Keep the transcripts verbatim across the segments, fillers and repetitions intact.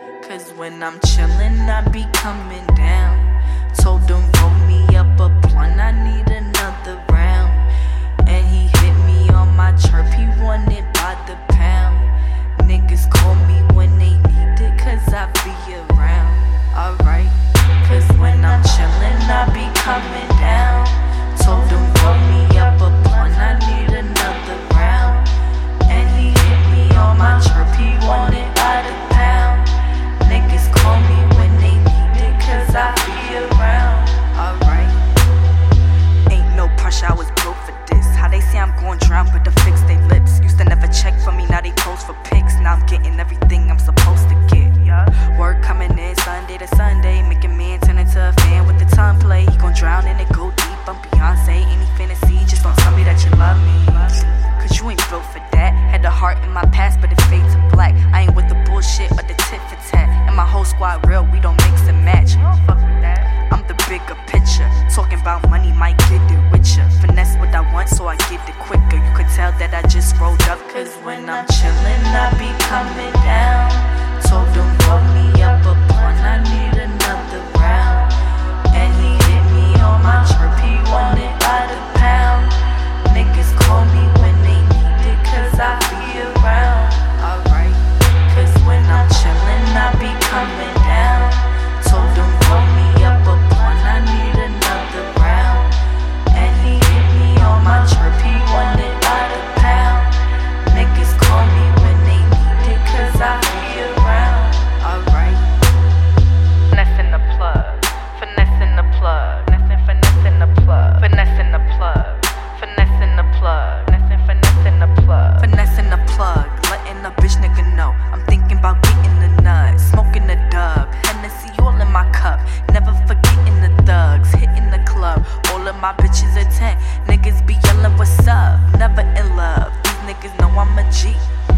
Cause when I'm chillin', I be coming down. Told him roll me up a blunt, I need another round. And he hit me on my chirp, he want it by the pound. Niggas call me when they need it, cause I be around. Alright, cause when I'm chillin', I be coming down. Told him roll me up a blunt, I need another round. And he hit me on my chirp, he want it by the pound. Niggas call me when they need it, cause I be around. Alright, ain't no pressure, I was built for this. How they say I'm gon' drown, but to fix they lips. Used to never check for me, now they pose for pics. Now I'm getting everything I'm supposed to get. Work coming in Sunday to Sunday, making man turn into a fan with the tongue play. He gon' drown in it, go deep, I'm Beyonce. Any fantasy, just don't tell me that you love me, cause you ain't built for that. Had a heart in my past, but it fades to black. I ain't with the bullshit or the tit for tat. And my whole squad real, we don't mix and match. Fuck with that, I'm the bigger picture. Talking about money might get it with ya. Finesse what I want so I get it quicker. You could tell that I just rolled up, cause when I'm chillin', I be coming down. Told him roll me up a blunt, I need another round. And he hit me on my chirp, he want it by the pound. Niggas call me when they need it, cause I be around. Alright, cause when I'm chillin', I be coming down. Told him roll me up a blunt, I need another round. And he hit me on my chirp, he want it by the pound. Niggas call me when they need it, cause I be around. Alright, finessing the plug, finessing the plug, finessing, finessing the plug, finessing the plug, finessing the plug, finessing, finessing the plug, finessing the plug, letting a bitch nigga know I'm thinking about getting the nut, smoking the dub, Hennessy all in my cup, never forgetting the thugs, hitting the club, all of my bitches are ten, niggas be yelling what's up, never in love, these niggas know I'm a G.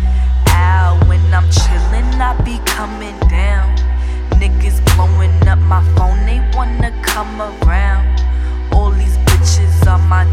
Ow, when I'm chillin', I be coming down. Niggas blowing up my phone, they wanna come around. All these bitches on my